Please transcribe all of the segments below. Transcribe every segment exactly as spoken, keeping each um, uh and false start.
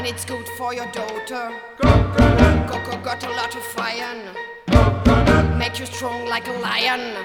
and it's good for your daughter. Cocoa got a lot of iron, make you strong like a lion.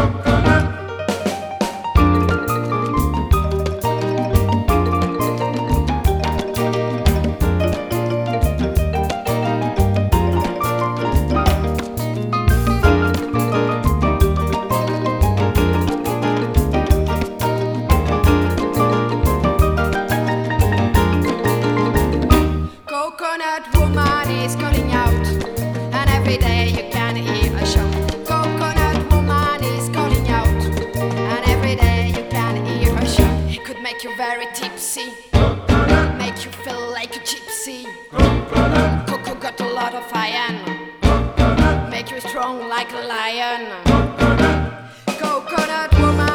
Coconut woman is calling out, and every day you can hear a shout. Coconut woman is calling out, and every day you can hear a shout. It could make you very tipsy, make you feel like a gypsy. Cocoa got a lot of iron, make you strong like a lion. Coconut woman